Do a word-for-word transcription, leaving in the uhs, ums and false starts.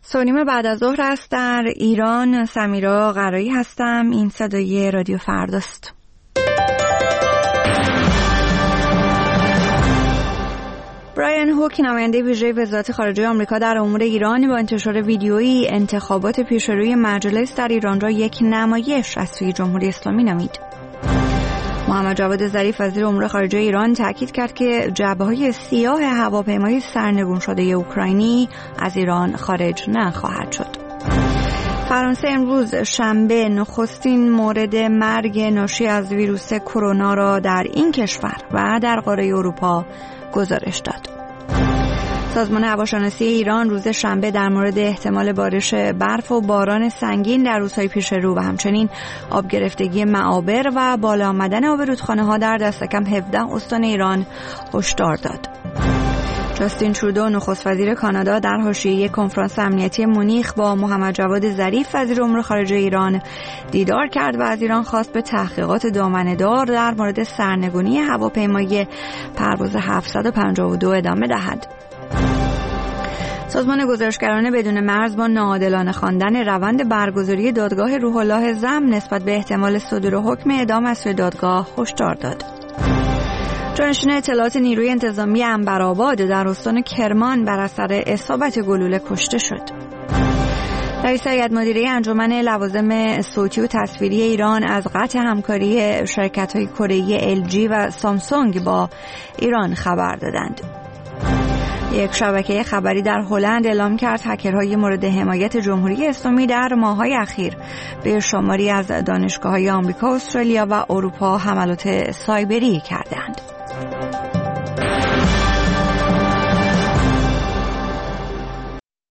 سونیم بعد از ظهر است در ایران. سمیرا قرایی هستم. این صدای رادیو فرداست. برایان هوک، نماینده ویژه وزارت خارجه آمریکا در امور ایران، با انتشار ویدیویی انتخابات پیشروی مجلس در ایران را یک نمایش از سوی جمهوری اسلامی نامید. محمد جواد ظریف وزیر امور خارجه ایران تاکید کرد که جعبه‌های سیاه هواپیمای سرنگون شده اوکراینی از ایران خارج نخواهد شد. فرانسه امروز شنبه نخستین مورد مرگ ناشی از ویروس کرونا را در این کشور و در قاره اروپا گزارش داد. سازمان هواشناسی ایران روز شنبه در مورد احتمال بارش برف و باران سنگین در روزهای پیش رو و همچنین آب گرفتگی معابر و بالا آمدن آب رودخانه‌ها در دست کم هفده استان ایران هشدار داد. جاستین ترودو، نخست وزیر کانادا، در حاشیه کنفرانس امنیتی مونیخ با محمد جواد ظریف وزیر امور خارجه ایران دیدار کرد و از ایران خواست به تحقیقات دامنه‌دار در مورد سرنگونی هواپیمای پرواز هفتصد و پنجاه و دو ادامه دهد. سازمان گزارشگران بدون مرز با ناعادلانه خواندن روند برگزاری دادگاه روح الله زم نسبت به احتمال صدور حکم اعدام از سوی دادگاه هشدار داد. جانشین اطلاعات نیروی انتظامی عنبرآباد در استان کرمان بر اثر اصابت گلوله کشته شد. رئیس هیئت مدیره انجمن لوازم صوتی و تصویری ایران از قطع همکاری شرکت‌های کره‌ای ال جی و سامسونگ با ایران خبر دادند. یک شبکه خبری در هلند اعلام کرد هکرهای مورد حمایت جمهوری اسلامی در ماه‌های اخیر به شماری از دانشگاه‌های آمریکا، استرالیا و اروپا حملات سایبری کردند.